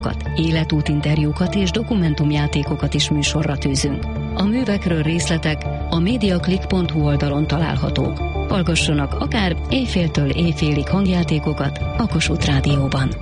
Életútinterjúkat és dokumentumjátékokat is műsorra tűzünk. A művekről részletek a mediaclick.hu oldalon találhatók. Hallgassanak akár éjféltől éjfélig hangjátékokat a Kossuth Rádióban.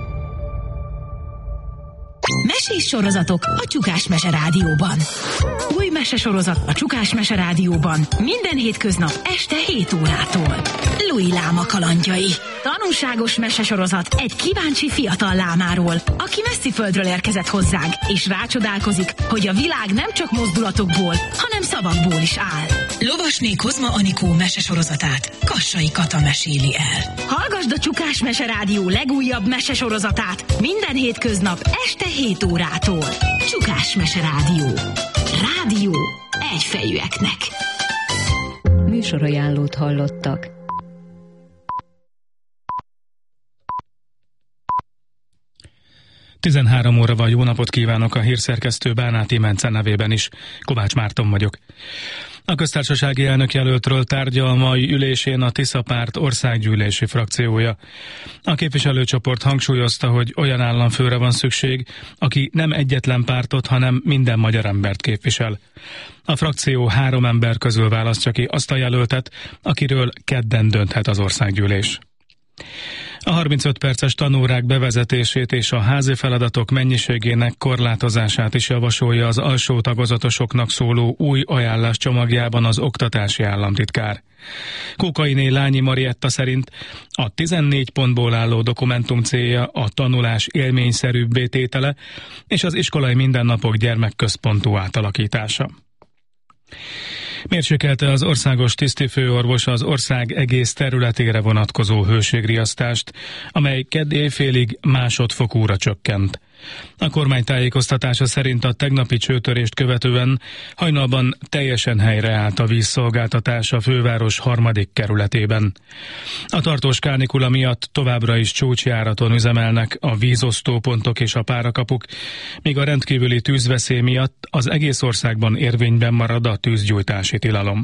Mesés sorozatok a Csukás Mese Rádióban. Új mesesorozat a Csukás Mese Rádióban minden hétköznap este 7 órától. Louis Láma kalandjai. Tanulságos mesesorozat egy kíváncsi fiatal lámáról, aki messzi földről érkezett hozzánk, és rácsodálkozik, hogy a világ nem csak mozdulatokból, hanem szavakból is áll. Lovasné Kozma Anikó mesesorozatát Kassai Kata meséli el. Hallgasd a Csukás Mese Rádió legújabb mesesorozatát minden hétköznap este 7 órától. Csukás Mese Rádió. Rádió egyfejűeknek. Műsorajánlót hallottak. Tizenhárom óra van, jó napot kívánok, a hírszerkesztő Bánát Imence nevében is. Kovács Márton vagyok. A köztársasági elnökjelöltről tárgyal a mai ülésén a Tisza Párt országgyűlési frakciója. A képviselőcsoport hangsúlyozta, hogy olyan államfőre van szükség, aki nem egyetlen pártot, hanem minden magyar embert képvisel. A frakció 3 ember közül választja ki azt a jelöltet, akiről kedden dönthet az országgyűlés. A 35 perces tanórák bevezetését és a házi feladatok mennyiségének korlátozását is javasolja az alsó tagozatosoknak szóló új ajánlás csomagjában az oktatási államtitkár. Kókainé Lányi Marietta szerint a 14 pontból álló dokumentum célja a tanulás élményszerűbbé tétele és az iskolai mindennapok gyermekközpontú átalakítása. Mérsékelte az országos tisztifőorvos az ország egész területére vonatkozó hőségriasztást, amely kedd éjfélig másodfokúra csökkent. A kormány tájékoztatása szerint a tegnapi csőtörést követően hajnalban teljesen helyreállt a vízszolgáltatás a főváros 3. kerületében. A tartós kánikula miatt továbbra is csúcsjáraton üzemelnek a vízosztópontok és a párakapuk, míg a rendkívüli tűzveszély miatt az egész országban érvényben marad a tűzgyújtási tilalom.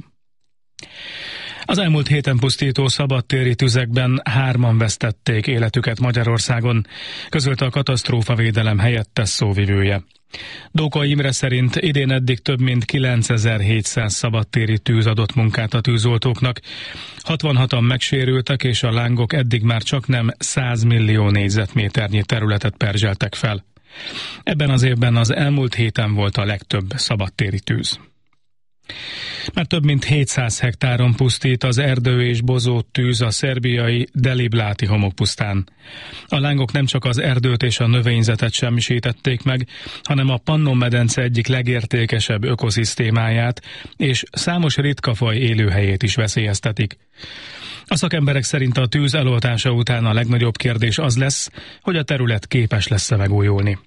Az elmúlt héten pusztító szabadtéri tüzekben 3-an vesztették életüket Magyarországon, közölte a katasztrófavédelem helyettes szóvivője. Dóka Imre szerint idén eddig több mint 9700 szabadtéri tűz adott munkát a tűzoltóknak, 66-an megsérültek, és a lángok eddig már csaknem 100 millió négyzetméternyi területet perzseltek fel. Ebben az évben az elmúlt héten volt a legtöbb szabadtéri tűz. Már több mint 700 hektáron pusztít az erdő és bozót tűz a szerbiai Delibláti homokpusztán. A lángok nem csak az erdőt és a növényzetet semmisítették meg, hanem a Pannon-medence egyik legértékesebb ökoszisztémáját és számos ritka faj élőhelyét is veszélyeztetik. A szakemberek szerint a tűz eloltása után a legnagyobb kérdés az lesz, hogy a terület képes lesz-e megújulni.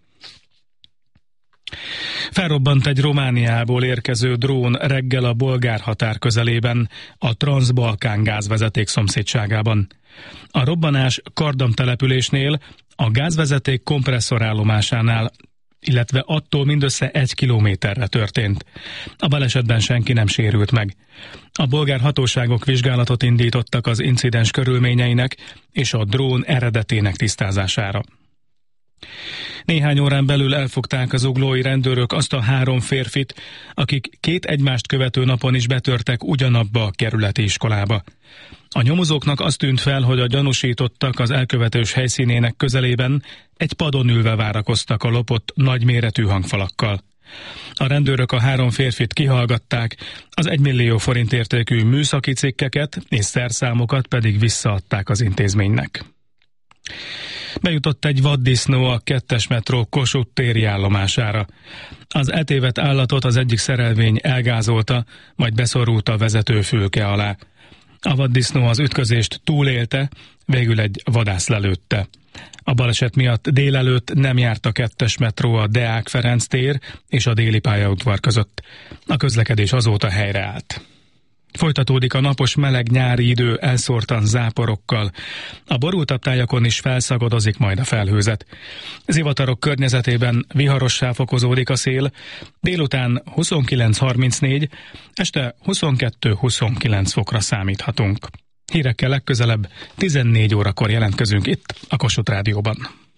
Felrobbant egy Romániából érkező drón reggel a bolgár határ közelében, a Transzbalkán gázvezeték szomszédságában. A robbanás Kardam településnél, a gázvezeték kompresszorállomásánál, illetve attól mindössze 1 kilométerre történt. A balesetben senki nem sérült meg. A bolgár hatóságok vizsgálatot indítottak az incidens körülményeinek és a drón eredetének tisztázására. Néhány órán belül elfogták az zuglói rendőrök azt a 3 férfit, akik 2 egymást követő napon is betörtek ugyanabba a kerületi iskolába. A nyomozóknak azt tűnt fel, hogy a gyanúsítottak az elkövetős helyszínének közelében egy padon ülve várakoztak a lopott nagyméretű hangfalakkal. A rendőrök a 3 férfit kihallgatták, az 1 millió forint értékű műszaki cikkeket és szerszámokat pedig visszaadták az intézménynek. Bejutott egy vaddisznó a 2-es metró Kossuth téri állomására. Az eltévedt állatot az egyik szerelvény elgázolta, majd beszorult a vezetőfülke alá. A vaddisznó az ütközést túlélte, végül egy vadász lelőtte. A baleset miatt délelőtt nem járt a 2-es metró a Deák Ferenc tér és a déli pályaudvar között. A közlekedés azóta helyreállt. Folytatódik a napos meleg nyári idő elszórtan záporokkal. A borultabb tájakon is felszagodozik majd a felhőzet. Zivatarok környezetében viharossá fokozódik a szél, délután 29-34, este 22-29 fokra számíthatunk. Hírekkel legközelebb 14 órakor jelentkezünk itt a Kossuth Rádióban.